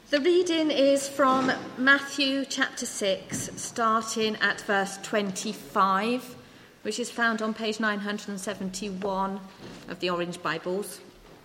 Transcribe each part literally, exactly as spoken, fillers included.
The reading is from Matthew chapter six, starting at verse twenty-five, which is found on page nine hundred seventy-one of the Orange Bibles.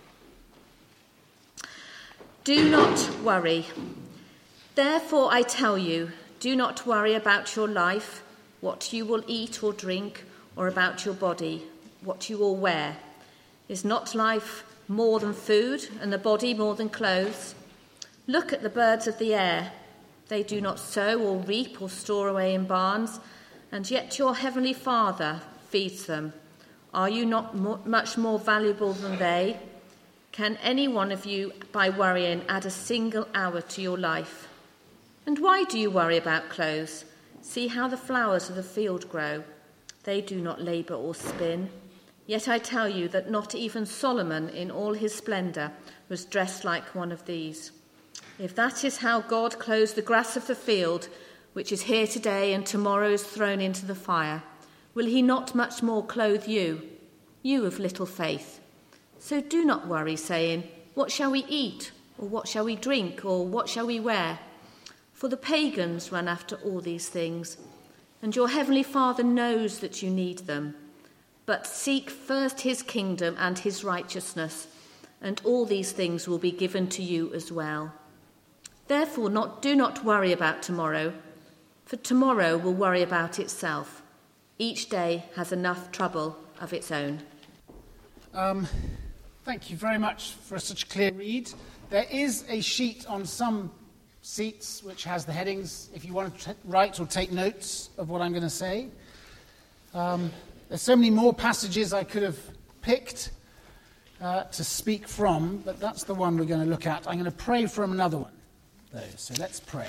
Do not worry. Therefore I tell you, do not worry about your life, what you will eat or drink, or about your body, what you will wear. Is not life more than food, and the body more than clothes? Look at the birds of the air. They do not sow or reap or store away in barns, and yet your heavenly Father feeds them. Are you not mo- much more valuable than they? Can any one of you, by worrying, add a single hour to your life? And why do you worry about clothes? See how the flowers of the field grow. They do not labour or spin. Yet I tell you that not even Solomon in all his splendour was dressed like one of these. If that is how God clothes the grass of the field, which is here today and tomorrow is thrown into the fire, will he not much more clothe you, you of little faith? So do not worry, saying, what shall we eat? Or what shall we drink? Or what shall we wear? For the pagans run after all these things, and your heavenly Father knows that you need them. But seek first his kingdom and his righteousness, and all these things will be given to you as well. Therefore, not, do not worry about tomorrow, for tomorrow will worry about itself. Each day has enough trouble of its own. Um, thank you very much for such a clear read. There is a sheet on some seats which has the headings, if you want to t- write or take notes of what I'm going to say. Um, there's so many more passages I could have picked uh, to speak from, but that's the one we're going to look at. I'm going to pray from another one. So let's pray.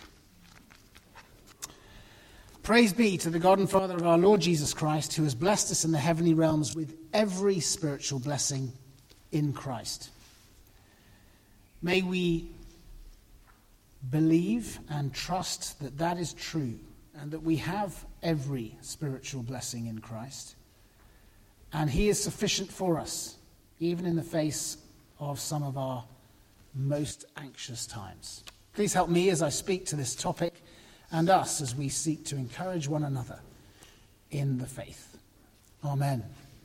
Praise be to the God and Father of our Lord Jesus Christ, who has blessed us in the heavenly realms with every spiritual blessing in Christ. May we believe and trust that that is true, and that we have every spiritual blessing in Christ. And he is sufficient for us, even in the face of some of our most anxious times. Please help me as I speak to this topic, and us as we seek to encourage one another in the faith. Amen.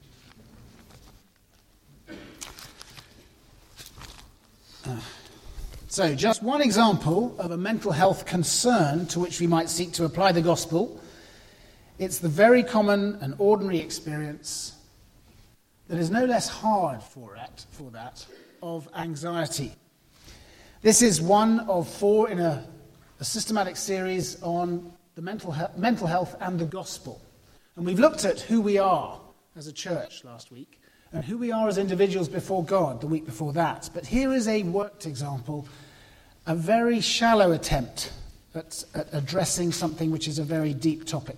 Uh, so, just one example of a mental health concern to which we might seek to apply the gospel. It's the very common and ordinary experience that is no less hard for it, for that, of anxiety. This is one of four in a, a systematic series on the mental, he- mental health and the gospel. And we've looked at who we are as a church last week, and who we are as individuals before God the week before that. But here is a worked example, a very shallow attempt at, at addressing something which is a very deep topic.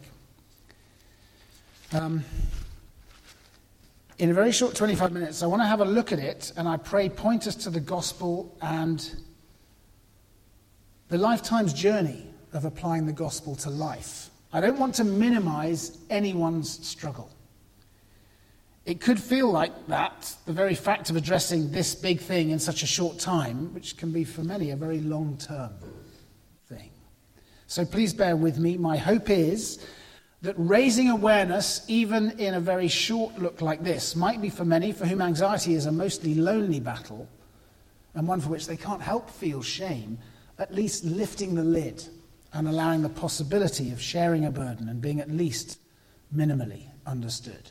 Um, in a very short twenty-five minutes, I want to have a look at it, and I pray point us to the gospel and the lifetime's journey of applying the gospel to life. I don't want to minimize anyone's struggle. It could feel like that, the very fact of addressing this big thing in such a short time, which can be for many a very long-term thing. So please bear with me. My hope is that raising awareness, even in a very short look like this, might be for many for whom anxiety is a mostly lonely battle, and one for which they can't help feel shame, at least lifting the lid and allowing the possibility of sharing a burden and being at least minimally understood.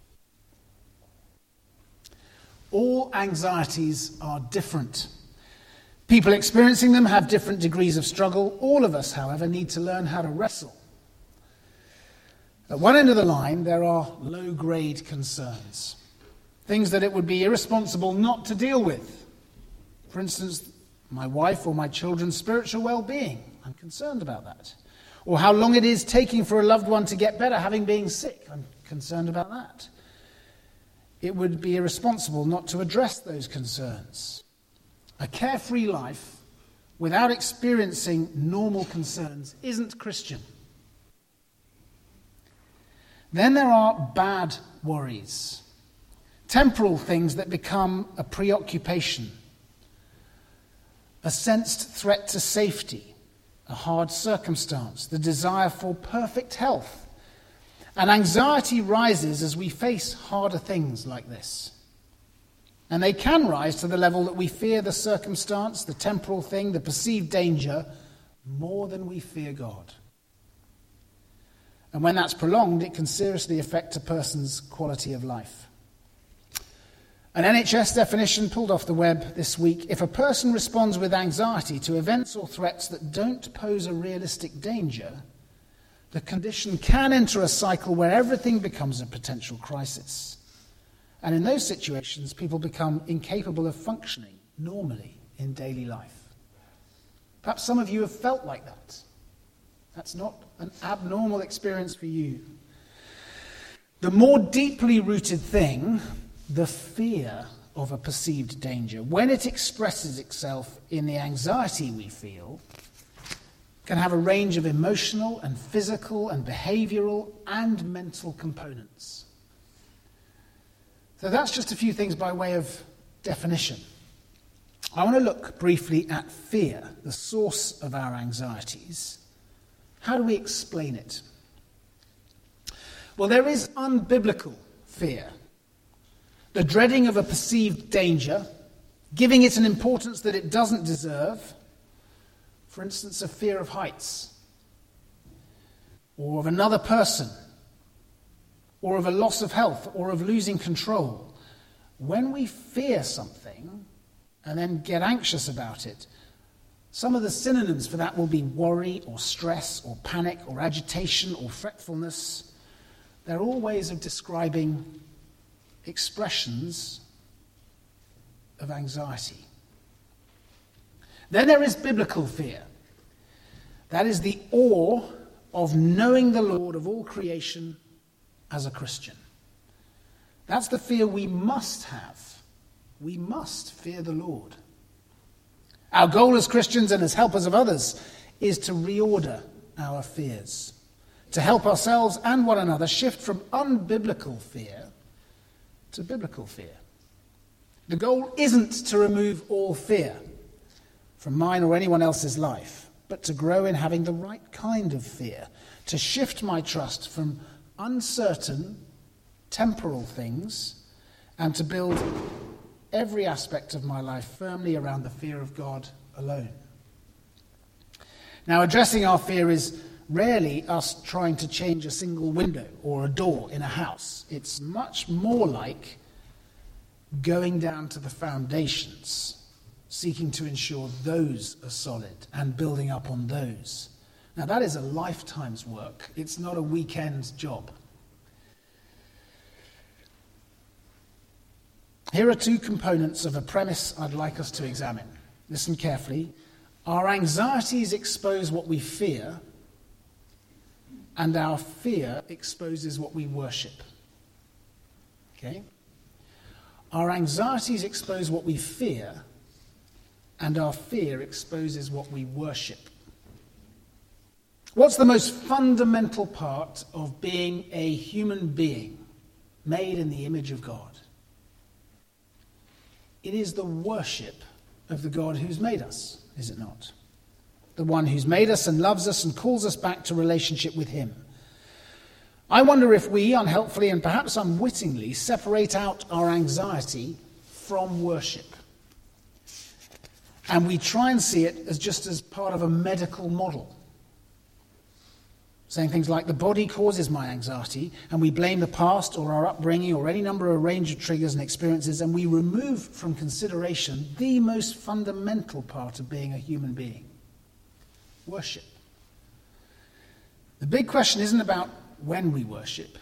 All anxieties are different. People experiencing them have different degrees of struggle. All of us, however, need to learn how to wrestle. At one end of the line, there are low-grade concerns, things that it would be irresponsible not to deal with. For instance, my wife or my children's spiritual well-being. I'm concerned about that. Or how long it is taking for a loved one to get better, having been sick. I'm concerned about that. It would be irresponsible not to address those concerns. A carefree life without experiencing normal concerns isn't Christian. Then there are bad worries, temporal things that become a preoccupation, a sensed threat to safety, a hard circumstance, the desire for perfect health. And anxiety rises as we face harder things like this. And they can rise to the level that we fear the circumstance, the temporal thing, the perceived danger, more than we fear God. And when that's prolonged, it can seriously affect a person's quality of life. An N H S definition pulled off the web this week: if a person responds with anxiety to events or threats that don't pose a realistic danger, the condition can enter a cycle where everything becomes a potential crisis. And in those situations, people become incapable of functioning normally in daily life. Perhaps some of you have felt like that. That's not an abnormal experience for you. The more deeply rooted thing, the fear of a perceived danger, when it expresses itself in the anxiety we feel, can have a range of emotional and physical and behavioral and mental components. So that's just a few things by way of definition. I want to look briefly at fear, the source of our anxieties. How do we explain it? Well, there is unbiblical fear. The dreading of a perceived danger, giving it an importance that it doesn't deserve. For instance, a fear of heights, or of another person, or of a loss of health, or of losing control. When we fear something and then get anxious about it, some of the synonyms for that will be worry, or stress, or panic, or agitation, or fretfulness. They're all ways of describing expressions of anxiety. Then there is biblical fear. That is the awe of knowing the Lord of all creation as a Christian. That's the fear we must have. We must fear the Lord. Our goal as Christians and as helpers of others is to reorder our fears, to help ourselves and one another shift from unbiblical fear to biblical fear. The goal isn't to remove all fear from mine or anyone else's life, but to grow in having the right kind of fear, to shift my trust from uncertain, temporal things, and to build every aspect of my life firmly around the fear of God alone. Now, addressing our fear is rarely us trying to change a single window or a door in a house. It's much more like going down to the foundations, seeking to ensure those are solid and building up on those. Now, that is a lifetime's work. It's not a weekend's job. Here are two components of a premise I'd like us to examine. Listen carefully. Our anxieties expose what we fear, and our fear exposes what we worship. Okay? Our anxieties expose what we fear, and our fear exposes what we worship. What's the most fundamental part of being a human being made in the image of God? It is the worship of the God who's made us, is it not? The one who's made us and loves us and calls us back to relationship with him. I wonder if we, unhelpfully and perhaps unwittingly, separate out our anxiety from worship. And we try and see it as just as part of a medical model. Saying things like, the body causes my anxiety, and we blame the past or our upbringing or any number of range of triggers and experiences, and we remove from consideration the most fundamental part of being a human being: worship. The big question isn't about when we worship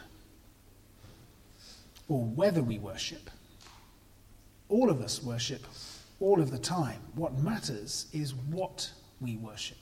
or whether we worship. All of us worship all of the time. What matters is what we worship.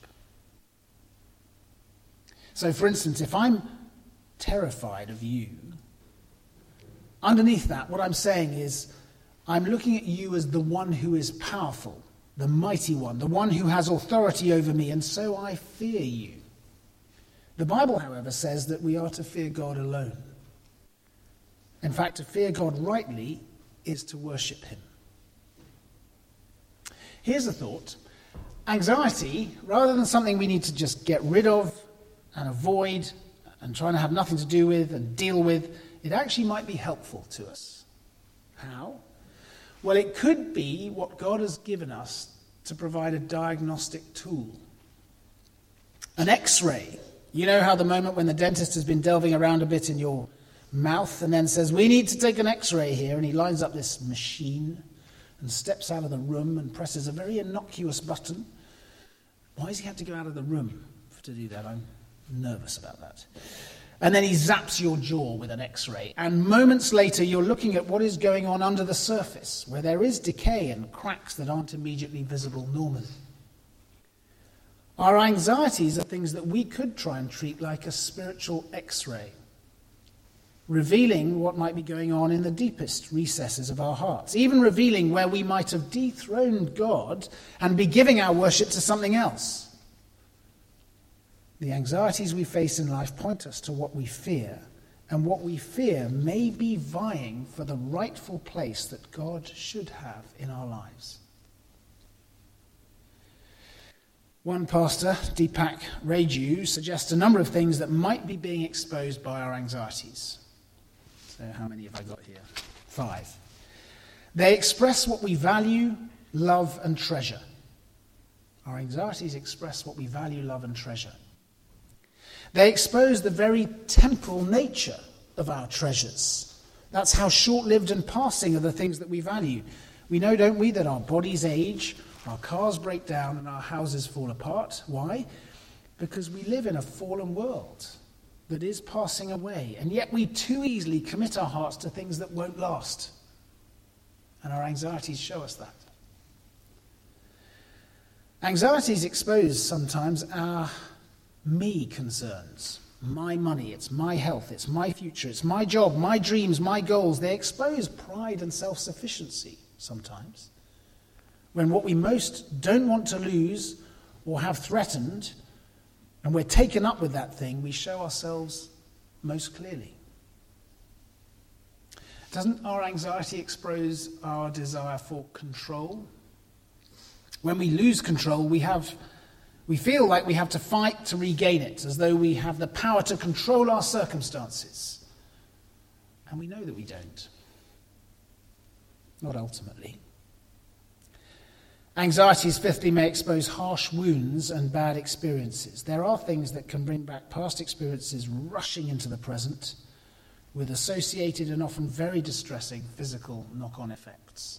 So, for instance, if I'm terrified of you, underneath that, what I'm saying is, I'm looking at you as the one who is powerful, the mighty one, the one who has authority over me, and so I fear you. The Bible, however, says that we are to fear God alone. In fact, to fear God rightly is to worship him. Here's a thought. anxiety, rather than something we need to just get rid of and avoid and try to have nothing to do with and deal with, it actually might be helpful to us. How? Well, it could be what God has given us to provide a diagnostic tool. An X-ray. You know how the moment when the dentist has been delving around a bit in your mouth and then says, we need to take an X-ray here, and he lines up this machine and steps out of the room and presses a very innocuous button. Why does he have to go out of the room to do that? I'm nervous about that. And then he zaps your jaw with an X-ray. And moments later, you're looking at what is going on under the surface, where there is decay and cracks that aren't immediately visible normally. Our anxieties are things that we could try and treat like a spiritual X-ray, revealing what might be going on in the deepest recesses of our hearts, even revealing where we might have dethroned God and be giving our worship to something else. The anxieties we face in life point us to what we fear, and what we fear may be vying for the rightful place that God should have in our lives. One pastor, Deepak Raju, suggests a number of things that might be being exposed by our anxieties. So how many have I got here? Five. They express what we value, love, and treasure. Our anxieties express what we value, love, and treasure. They expose the very temporal nature of our treasures. That's how short-lived and passing are the things that we value. We know, don't we, that our bodies age, our cars break down, and our houses fall apart. Why? Because we live in a fallen world that is passing away, and yet we too easily commit our hearts to things that won't last. And our anxieties show us that. Anxieties expose sometimes our me concerns. My money, it's my health, it's my future, it's my job, my dreams, my goals. They expose pride and self-sufficiency sometimes, when what we most don't want to lose or have threatened, and we're taken up with that thing, we show ourselves most clearly. Doesn't our anxiety expose our desire for control? When we lose control, we have, we feel like we have to fight to regain it, as though we have the power to control our circumstances. And we know that we don't. Not ultimately. Anxieties, fifthly, may expose harsh wounds and bad experiences. There are things that can bring back past experiences rushing into the present, with associated and often very distressing physical knock-on effects.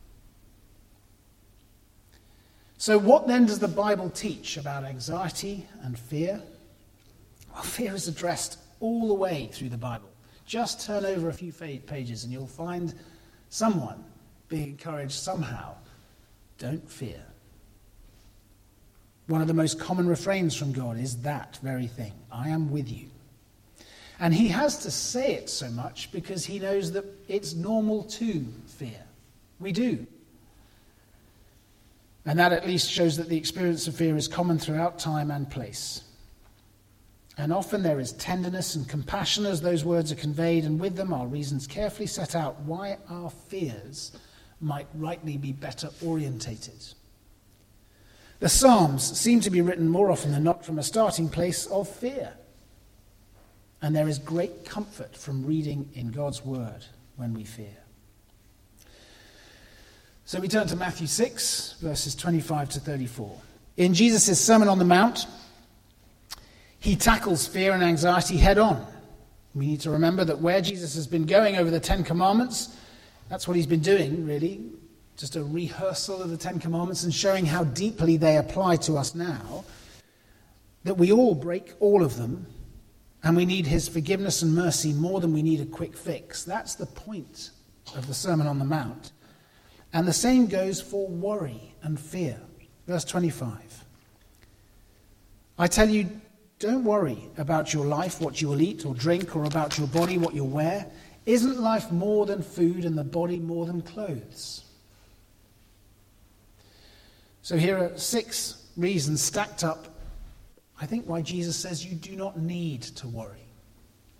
So what then does the Bible teach about anxiety and fear? Well, fear is addressed all the way through the Bible. Just turn over a few pages and you'll find someone being encouraged somehow. Don't fear. One of the most common refrains from God is that very thing. I am with you. And he has to say it so much because he knows that it's normal to fear. We do. And that at least shows that the experience of fear is common throughout time and place. And often there is tenderness and compassion as those words are conveyed, and with them are reasons carefully set out why our fears might rightly be better orientated. The Psalms seem to be written more often than not from a starting place of fear. And there is great comfort from reading in God's word when we fear. So we turn to Matthew six, verses twenty-five to thirty-four. In Jesus' Sermon on the Mount, he tackles fear and anxiety head on. We need to remember that where Jesus has been going over the Ten Commandments, that's what he's been doing, really. Just a rehearsal of the Ten Commandments and showing how deeply they apply to us now. That we all break all of them, and we need his forgiveness and mercy more than we need a quick fix. That's the point of the Sermon on the Mount. And the same goes for worry and fear. Verse twenty-five. I tell you, don't worry about your life, what you will eat or drink, or about your body, what you'll wear. Isn't life more than food and the body more than clothes? So here are six reasons stacked up, I think, why Jesus says you do not need to worry.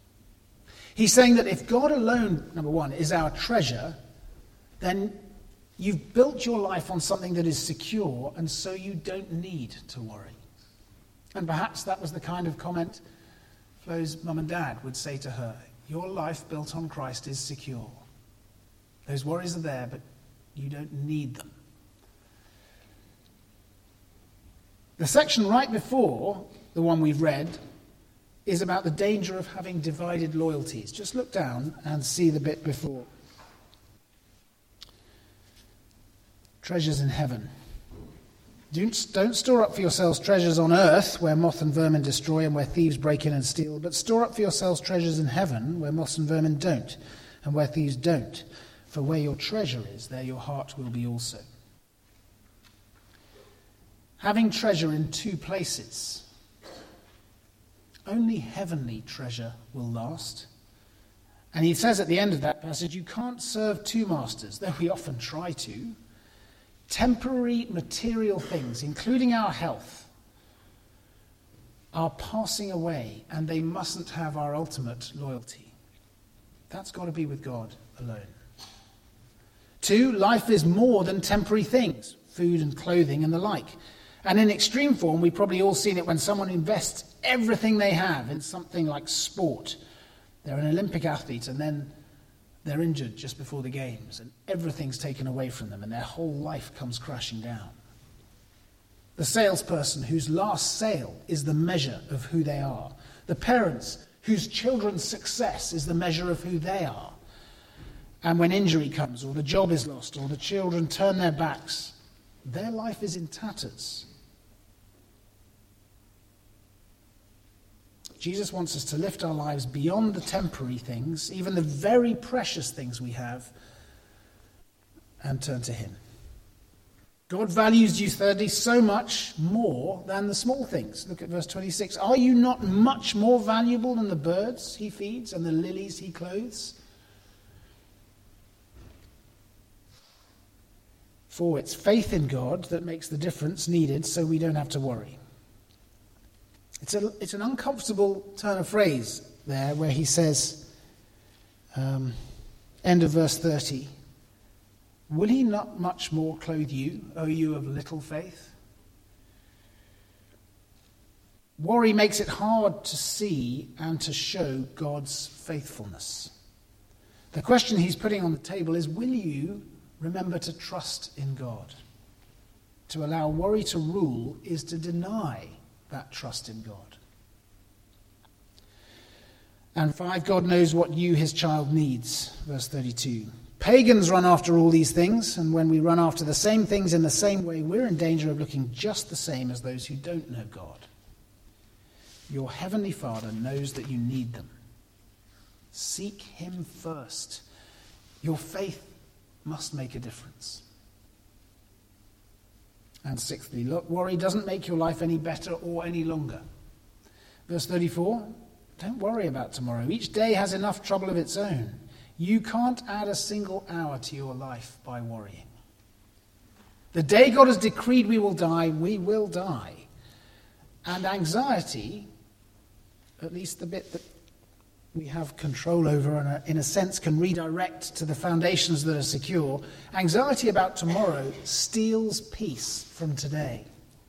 He's saying that if God alone, number one, is our treasure, then You've built your life on something that is secure, and so you don't need to worry. And perhaps that was the kind of comment Flo's mum and dad would say to her. Your life built on Christ is secure. Those worries are there, but you don't need them. The section right before the one we've read is about the danger of having divided loyalties. Just look down and see the bit before. Treasures in heaven. Don't, don't store up for yourselves treasures on earth where moth and vermin destroy and where thieves break in and steal, but store up for yourselves treasures in heaven where moth and vermin don't and where thieves don't. For where your treasure is, there your heart will be also. Having treasure in two places. Only heavenly treasure will last. And he says at the end of that passage, you can't serve two masters, though we often try to. Temporary material things, including our health, are passing away, and they mustn't have our ultimate loyalty. That's got to be with God alone. Two, life is more than temporary things, food and clothing and the like. And in extreme form, we've probably all seen it when someone invests everything they have in something like sport. They're an Olympic athlete, and then they're injured just before the games, and everything's taken away from them, and their whole life comes crashing down. The salesperson whose last sale is the measure of who they are. The parents whose children's success is the measure of who they are. And when injury comes, or the job is lost, or the children turn their backs, their life is in tatters. Jesus wants us to lift our lives beyond the temporary things, even the very precious things we have, and turn to him. God values you, thirdly, so much more than the small things. Look at verse twenty-six. Are you not much more valuable than the birds he feeds and the lilies he clothes? For it's faith in God that makes the difference needed so we don't have to worry. It's, a, it's an uncomfortable turn of phrase there where he says, um, end of verse thirty, will he not much more clothe you, O you of little faith? Worry makes it hard to see and to show God's faithfulness. The question he's putting on the table is, will you remember to trust in God? To allow worry to rule is to deny that trust in God. And five, God knows what you, his child, needs. Verse thirty-two. Pagans run after all these things, and when we run after the same things in the same way, we're in danger of looking just the same as those who don't know God. Your heavenly Father knows that you need them. Seek him first. Your faith must make a difference. And sixthly, look, worry doesn't make your life any better or any longer. Verse thirty-four, don't worry about tomorrow. Each day has enough trouble of its own. You can't add a single hour to your life by worrying. The day God has decreed we will die, we will die. And anxiety, at least the bit that we have control over and in a sense can redirect to the foundations that are secure, anxiety about tomorrow steals peace from today.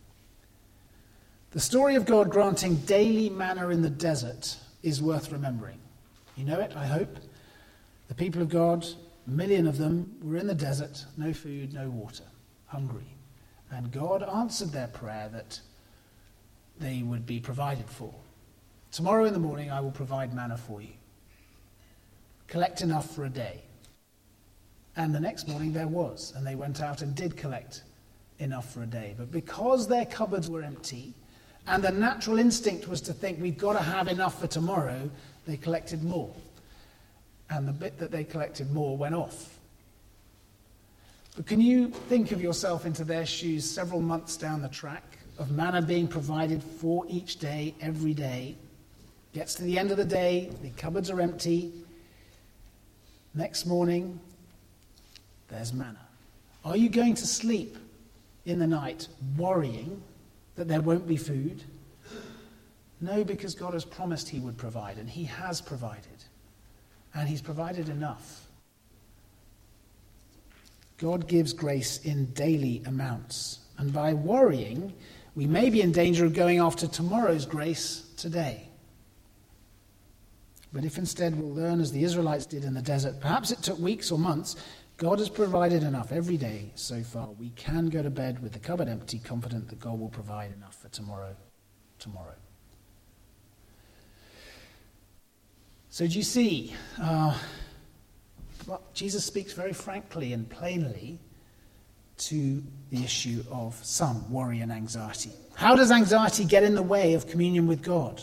The story of God granting daily manna in the desert is worth remembering. You know it, I hope. The people of God, a million of them, were in the desert, no food, no water, hungry. And God answered their prayer that they would be provided for. Tomorrow in the morning I will provide manna for you. Collect enough for a day. And the next morning there was, and they went out and did collect enough for a day. But because their cupboards were empty, and the natural instinct was to think we've got to have enough for tomorrow, they collected more. And the bit that they collected more went off. But can you think of yourself into their shoes several months down the track of manna being provided for each day, every day? Gets to the end of the day, the cupboards are empty. Next morning, there's manna. Are you going to sleep in the night worrying that there won't be food? No, because God has promised he would provide, and he has provided. And he's provided enough. God gives grace in daily amounts. And by worrying, we may be in danger of going after tomorrow's grace today. But if instead we'll learn as the Israelites did in the desert, perhaps it took weeks or months, God has provided enough every day so far. We can go to bed with the cupboard empty, confident that God will provide enough for tomorrow, tomorrow. So do you see, uh, well, Jesus speaks very frankly and plainly to the issue of some worry and anxiety. How does anxiety get in the way of communion with God?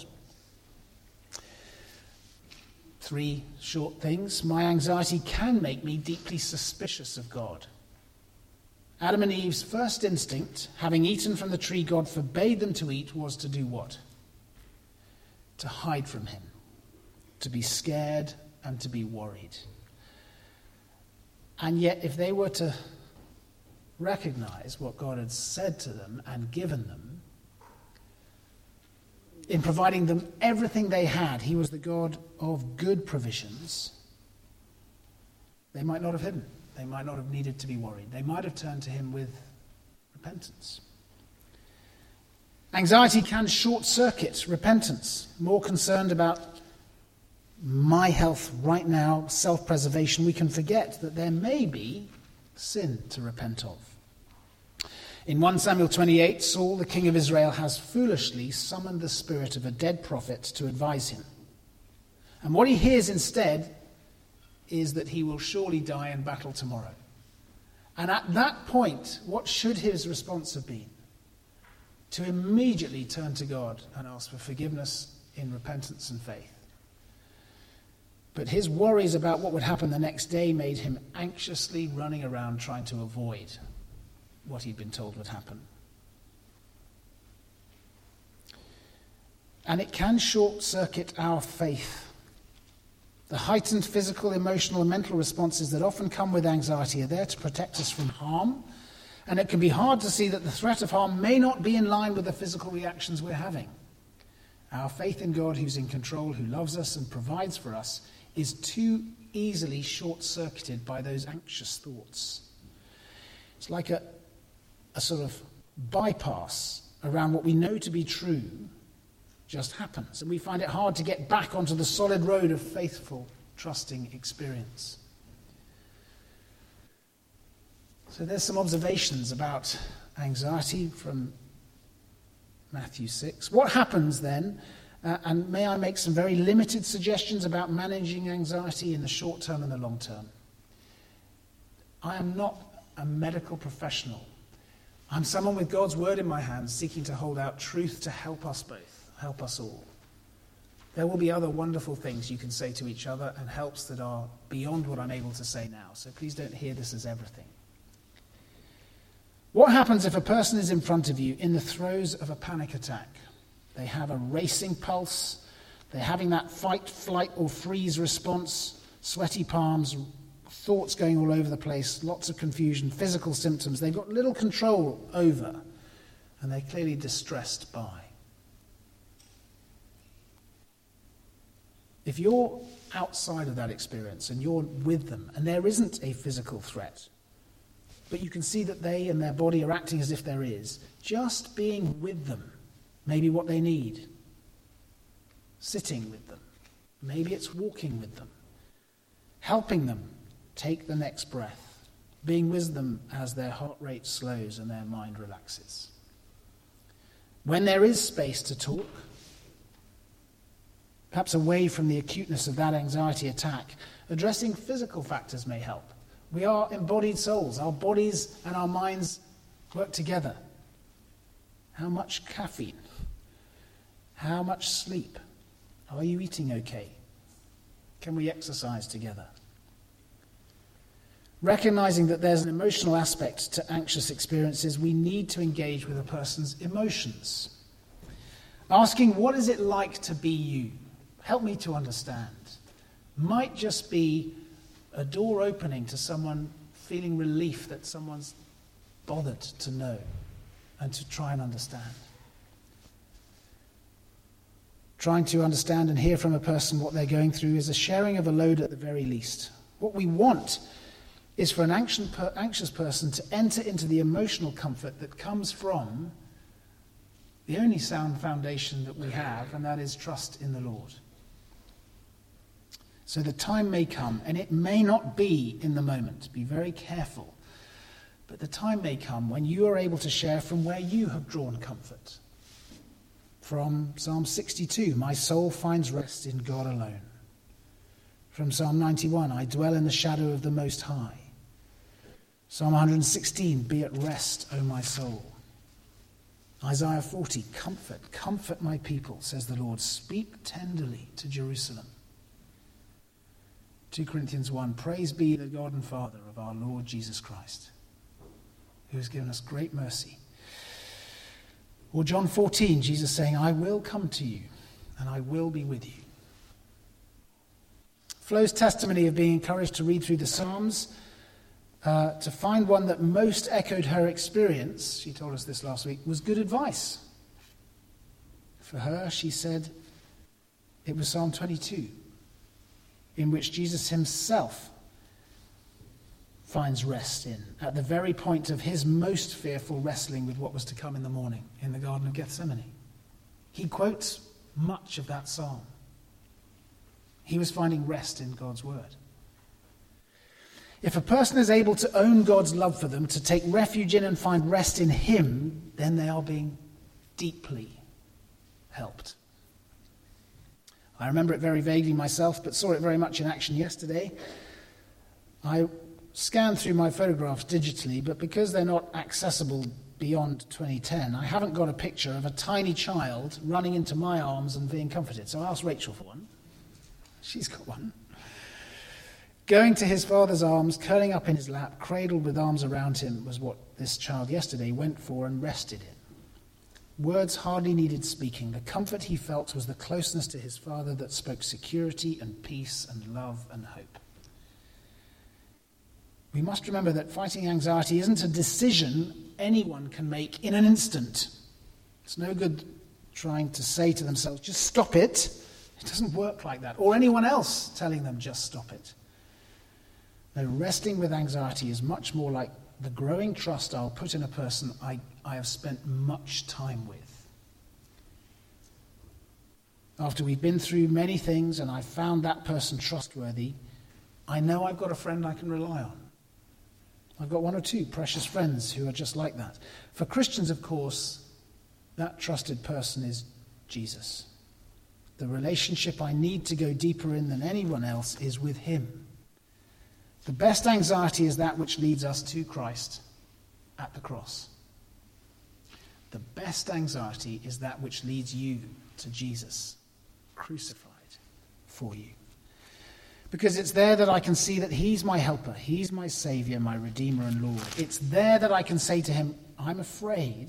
Three short things. My anxiety can make me deeply suspicious of God. Adam and Eve's first instinct, having eaten from the tree God forbade them to eat, was to do what? To hide from him, to be scared and to be worried. And yet, if they were to recognize what God had said to them and given them, in providing them everything they had, he was the God of good provisions, they might not have hidden. They might not have needed to be worried. They might have turned to him with repentance. Anxiety can short-circuit repentance. More concerned about my health right now, self-preservation, we can forget that there may be sin to repent of. In First Samuel twenty-eight, Saul, the king of Israel, has foolishly summoned the spirit of a dead prophet to advise him. And what he hears instead is that he will surely die in battle tomorrow. And at that point, what should his response have been? To immediately turn to God and ask for forgiveness in repentance and faith. But his worries about what would happen the next day made him anxiously running around trying to avoid what he'd been told would happen. And it can short-circuit our faith. The heightened physical, emotional, and mental responses that often come with anxiety are there to protect us from harm, and it can be hard to see that the threat of harm may not be in line with the physical reactions we're having. Our faith in God, who's in control, who loves us and provides for us, is too easily short-circuited by those anxious thoughts. It's like a, a sort of bypass around what we know to be true just happens, and we find it hard to get back onto the solid road of faithful, trusting experience. So there's some observations about anxiety from Matthew six. What happens then, uh, and may I make some very limited suggestions about managing anxiety in the short term and the long term. I am not a medical professional. I'm someone with God's word in my hands, seeking to hold out truth to help us both, help us all. There will be other wonderful things you can say to each other and helps that are beyond what I'm able to say now, so please don't hear this as everything. What happens if a person is in front of you in the throes of a panic attack? They have a racing pulse, they're having that fight, flight, or freeze response, sweaty palms, thoughts going all over the place, lots of confusion, physical symptoms they've got little control over, and they're clearly distressed by. If you're outside of that experience and you're with them and there isn't a physical threat, but you can see that they and their body are acting as if there is, just being with them may be what they need. Sitting with them. Maybe it's walking with them. Helping them take the next breath. Being with them as their heart rate slows and their mind relaxes. When there is space to talk, perhaps away from the acuteness of that anxiety attack, addressing physical factors may help. We are embodied souls. Our bodies and our minds work together. How much caffeine? How much sleep? Are you eating okay? Can we exercise together? Recognizing that there's an emotional aspect to anxious experiences, we need to engage with a person's emotions. Asking, what is it like to be you? Help me to understand. Might just be a door opening to someone feeling relief that someone's bothered to know and to try and understand. Trying to understand and hear from a person what they're going through is a sharing of a load at the very least. What we want is for an anxious person to enter into the emotional comfort that comes from the only sound foundation that we have, and that is trust in the Lord. So the time may come, and it may not be in the moment. Be very careful. But the time may come when you are able to share from where you have drawn comfort. From Psalm sixty-two, my soul finds rest in God alone. From Psalm ninety-one, I dwell in the shadow of the Most High. Psalm one hundred sixteen, be at rest, O my soul. Isaiah forty, comfort, comfort my people, says the Lord. Speak tenderly to Jerusalem. Second Corinthians one, praise be the God and Father of our Lord Jesus Christ, who has given us great mercy. Or John fourteen, Jesus saying, I will come to you and I will be with you. Flo's testimony of being encouraged to read through the Psalms, uh, to find one that most echoed her experience, she told us this last week, was good advice. For her, she said, it was Psalm twenty-two, in which Jesus himself finds rest in, at the very point of his most fearful wrestling with what was to come in the morning in the Garden of Gethsemane. He quotes much of that psalm. He was finding rest in God's word. If a person is able to own God's love for them, to take refuge in and find rest in him, then they are being deeply helped. I remember it very vaguely myself, but saw it very much in action yesterday. I scanned through my photographs digitally, but because they're not accessible beyond twenty ten, I haven't got a picture of a tiny child running into my arms and being comforted. So I asked Rachel for one. She's got one. Going to his father's arms, curling up in his lap, cradled with arms around him, was what this child yesterday went for and rested in. Words hardly needed speaking. The comfort he felt was the closeness to his father that spoke security and peace and love and hope. We must remember that fighting anxiety isn't a decision anyone can make in an instant. It's no good trying to say to themselves, just stop it. It doesn't work like that. Or anyone else telling them, just stop it. No, wrestling with anxiety is much more like the growing trust I'll put in a person I, I have spent much time with. After we've been through many things and I've found that person trustworthy, I know I've got a friend I can rely on. I've got one or two precious friends who are just like that. For Christians, of course, that trusted person is Jesus. The relationship I need to go deeper in than anyone else is with him. The best anxiety is that which leads us to Christ at the cross. The best anxiety is that which leads you to Jesus, crucified for you. Because it's there that I can see that he's my helper, he's my saviour, my redeemer and Lord. It's there that I can say to him, I'm afraid.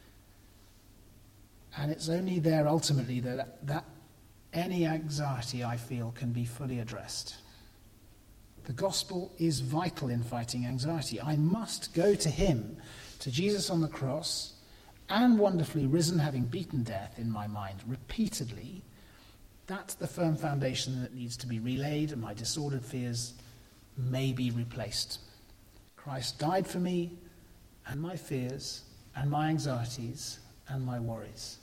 And it's only there ultimately that, that any anxiety I feel can be fully addressed. The gospel is vital in fighting anxiety. I must go to him, to Jesus on the cross, and wonderfully risen, having beaten death in my mind repeatedly. That's the firm foundation that needs to be relaid, and my disordered fears may be replaced. Christ died for me, and my fears, and my anxieties, and my worries.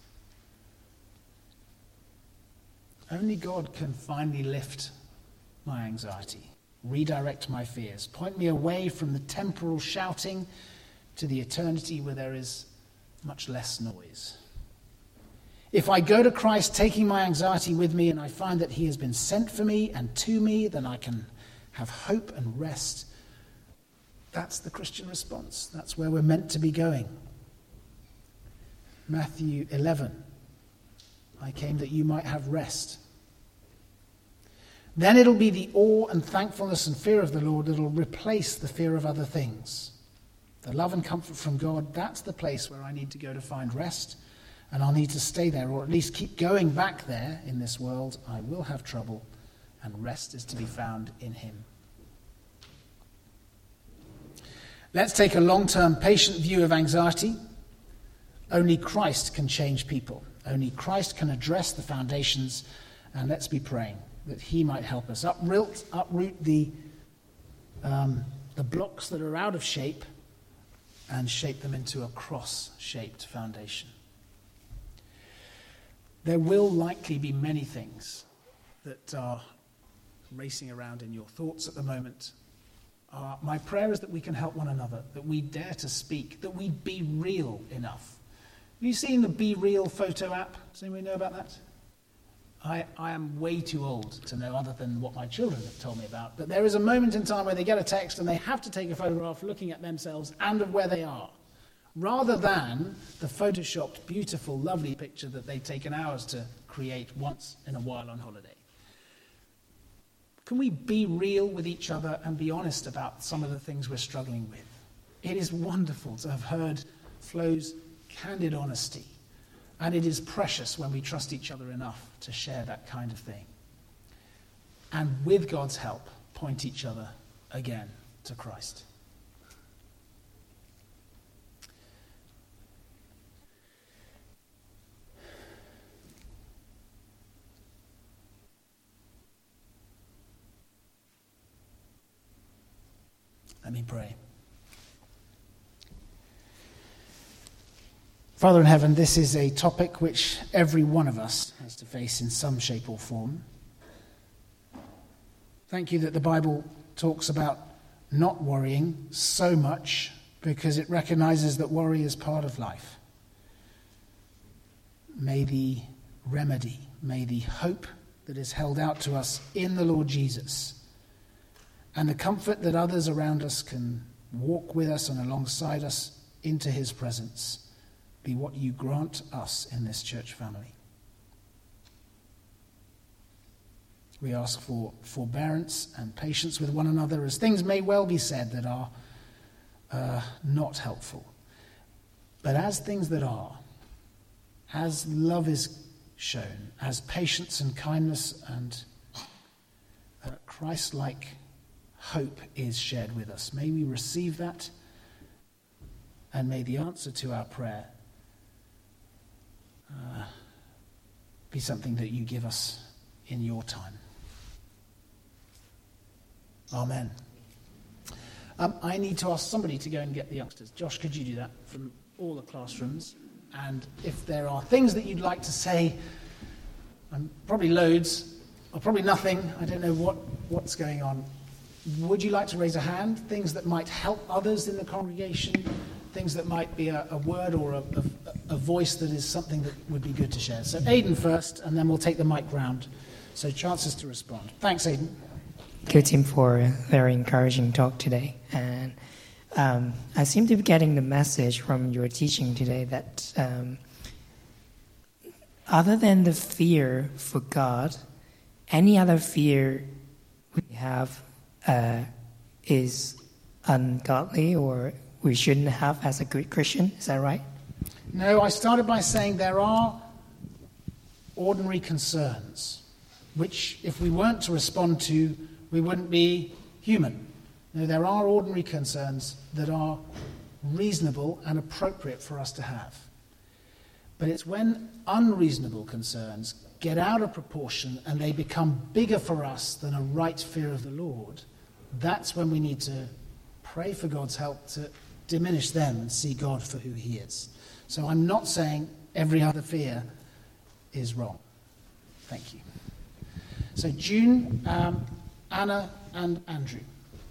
Only God can finally lift my anxiety, redirect my fears, point me away from the temporal shouting to the eternity where there is much less noise. If I go to Christ taking my anxiety with me and I find that he has been sent for me and to me, then I can have hope and rest. That's the Christian response. That's where we're meant to be going. Matthew eleven. I came that you might have rest. Then it'll be the awe and thankfulness and fear of the Lord that'll replace the fear of other things. The love and comfort from God, that's the place where I need to go to find rest. And I'll need to stay there, or at least keep going back there in this world. I will have trouble, and rest is to be found in him. Let's take a long-term, patient view of anxiety. Only Christ can change people. Only Christ can address the foundations, and let's be praying that he might help us uproot, uproot the, um, the blocks that are out of shape and shape them into a cross-shaped foundation. There will likely be many things that are racing around in your thoughts at the moment. Uh, my prayer is that we can help one another, that we dare to speak, that we be real enough. Have you seen the Be Real photo app? Does anybody know about that? I, I am way too old to know other than what my children have told me about. But there is a moment in time where they get a text and they have to take a photograph looking at themselves and of where they are, rather than the photoshopped, beautiful, lovely picture that they've taken hours to create once in a while on holiday. Can we be real with each other and be honest about some of the things we're struggling with? It is wonderful to have heard Flo's candid honesty. And it is precious when we trust each other enough to share that kind of thing. And with God's help, point each other again to Christ. Let me pray. Father in heaven, this is a topic which every one of us has to face in some shape or form. Thank you that the Bible talks about not worrying so much because it recognizes that worry is part of life. May the remedy, may the hope that is held out to us in the Lord Jesus and the comfort that others around us can walk with us and alongside us into his presence be what you grant us in this church family. We ask for forbearance and patience with one another, as things may well be said that are uh, not helpful. But as things that are, as love is shown, as patience and kindness and uh, Christ-like hope is shared with us, may we receive that, and may the answer to our prayer Uh, be something that you give us in your time. Amen. Um, I need to ask somebody to go and get the youngsters. Josh, could you do that from all the classrooms? And if there are things that you'd like to say, um, probably loads, or probably nothing, I don't know what, what's going on. Would you like to raise a hand? Things that might help others in the congregation? Things that might be a, a word or a, a, a voice that is something that would be good to share. So Aidan first, and then we'll take the mic round. So chances to respond. Thanks, Aidan. Thank you, Tim, for a very encouraging talk today. And um, I seem to be getting the message from your teaching today that um, other than the fear for God, any other fear we have uh, is ungodly, or we shouldn't have as a good Christian. Is that right? No, I started by saying there are ordinary concerns, which if we weren't to respond to, we wouldn't be human. No, there are ordinary concerns that are reasonable and appropriate for us to have. But it's when unreasonable concerns get out of proportion and they become bigger for us than a right fear of the Lord, that's when we need to pray for God's help to diminish them and see God for who he is. So I'm not saying every other fear is wrong. Thank you. So June, um, Anna, and Andrew.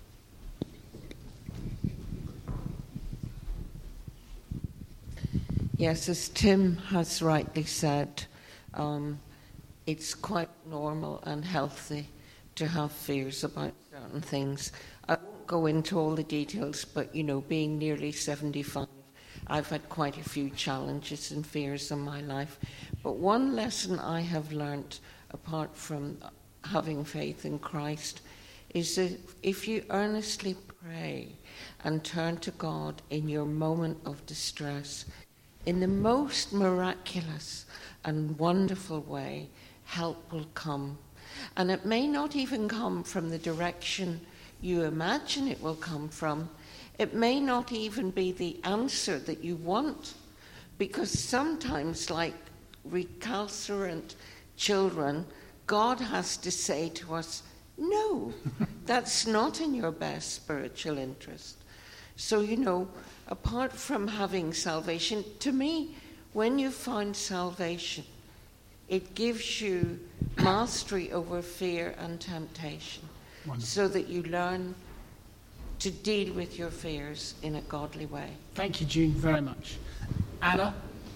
Yes, as Tim has rightly said, um, it's quite normal and healthy to have fears about certain things. I won't go into all the details, but, you know, being nearly seventy-five, I've had quite a few challenges and fears in my life. But one lesson I have learnt, apart from having faith in Christ, is that if you earnestly pray and turn to God in your moment of distress, in the most miraculous and wonderful way, help will come. And it may not even come from the direction you imagine it will come from. It may not even be the answer that you want, because sometimes, like recalcitrant children, God has to say to us, no, that's not in your best spiritual interest. So, you know, apart from having salvation, to me, when you find salvation, it gives you mastery over fear and temptation. Wonderful. So that you learn to deal with your fears in a godly way. Thank you, June, very much. Anna?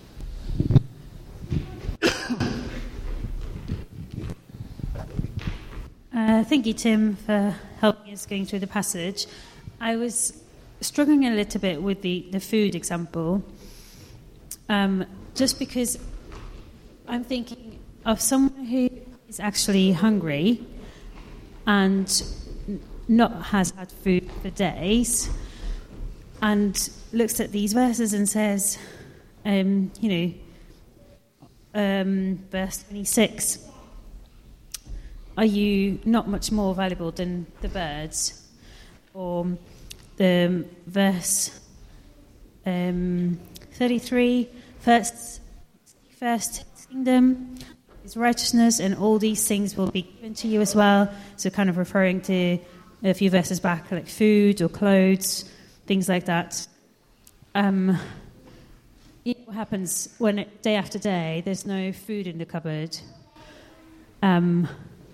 Uh, thank you, Tim, for helping us going through the passage. I was struggling a little bit with the, the food example, um, just because I'm thinking of someone who is actually hungry and not has had food for days, and looks at these verses and says, um, you know, um, verse twenty-six, are you not much more valuable than the birds? Or the um, verse um, thirty-three, first, first kingdom, His righteousness, and all these things will be given to you as well. So kind of referring to a few verses back, like food or clothes, things like that. Um, you know what happens when it, day after day there's no food in the cupboard? Um,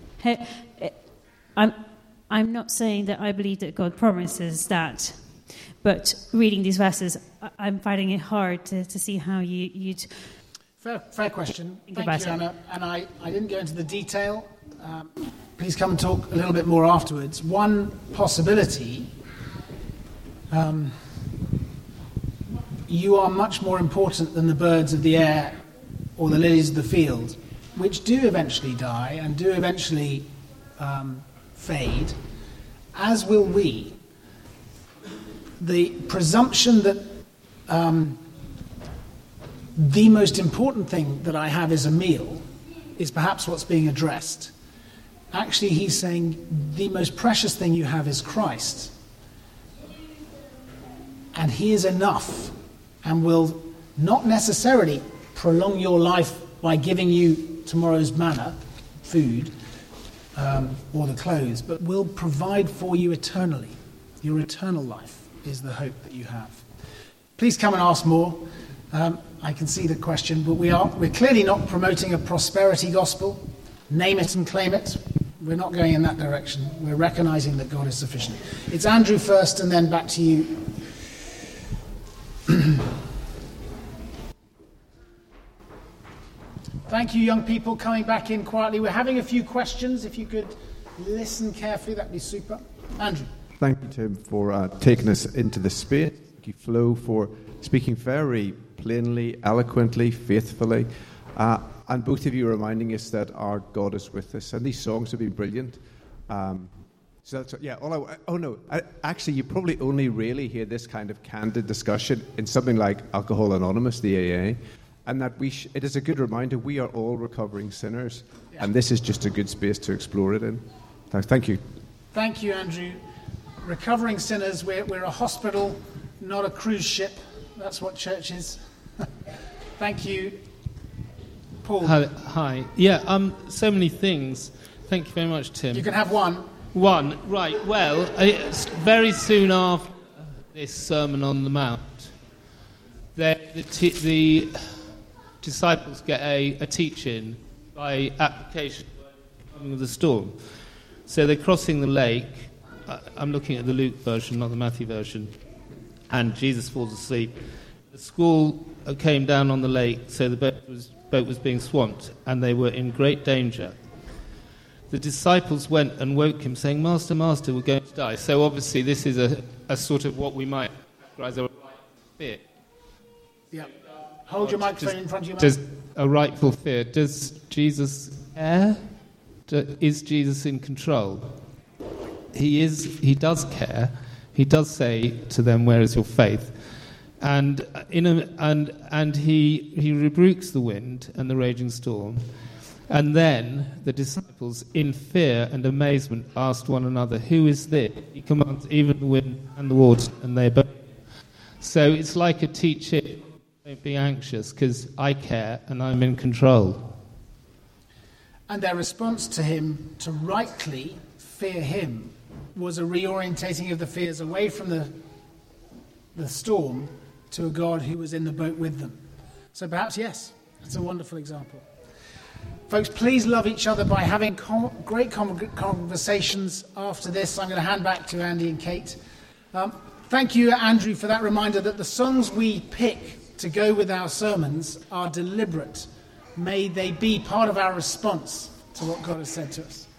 I'm, I'm not saying that I believe that God promises that, but reading these verses, I'm finding it hard to, to see how you, you'd... Fair, fair question. Think Thank about you, it. Anna. And I, I didn't go into the detail. Um, please come and talk a little bit more afterwards. One possibility, um, you are much more important than the birds of the air or the lilies of the field, which do eventually die and do eventually um, fade, as will we. The presumption that um, the most important thing that I have is a meal is perhaps what's being addressed. Actually, he's saying the most precious thing you have is Christ. And he is enough and will not necessarily prolong your life by giving you tomorrow's manna, food, um, or the clothes, but will provide for you eternally. Your eternal life is the hope that you have. Please come and ask more. Um, I can see the question, but we are, we're clearly not promoting a prosperity gospel. Name it and claim it. We're not going in that direction. We're recognizing that God is sufficient. It's Andrew first, and then back to you. Thank you, young people, coming back in quietly. We're having a few questions. If you could listen carefully, that'd be super. Andrew. Thank you, Tim, for uh, taking us into this space. Thank you, Flo, for speaking very plainly, eloquently, faithfully. Uh, and both of you reminding us that our God is with us. And these songs have been brilliant. Um, so that's, yeah, all I, oh no, I, actually you probably only really hear this kind of candid discussion in something like Alcohol Anonymous, the A A. And that we sh- it is a good reminder we are all recovering sinners. Yeah. And this is just a good space to explore it in. Thank you. Thank you, Andrew. Recovering sinners, we're, we're a hospital, not a cruise ship. That's what church is. Thank you. Paul. Hi, hi. Yeah, um, so many things. Thank you very much, Tim. You can have one. One, right. Well, it's very soon after this Sermon on the Mount, the, the, t- the disciples get a, a teach-in by application of the storm. So they're crossing the lake. I'm looking at the Luke version, not the Matthew version. And Jesus falls asleep. The squall came down on the lake, so the boat was, boat was being swamped, and they were in great danger. The disciples went and woke him, saying, Master, Master, we're going to die. So obviously this is a, a sort of what we might categorize as a fear. Yeah. Hold your microphone does, in front of your mouth. Does a rightful fear. Does Jesus care? Do, is Jesus in control? He is. He does care. He does say to them, "Where is your faith?" And in a, and and he he rebukes the wind and the raging storm, and then the disciples, in fear and amazement, asked one another, "Who is this? He commands even the wind and the water, and they obey." So it's like a teaching. Don't be anxious, because I care and I'm in control. And their response to him, to rightly fear him, was a reorientating of the fears away from the, the storm to a God who was in the boat with them. So perhaps, yes, that's a wonderful example. Folks, please love each other by having com- great com- conversations after this. I'm going to hand back to Andy and Kate. Um, thank you, Andrew, for that reminder that the songs we pick to go with our sermons are deliberate. May they be part of our response to what God has said to us.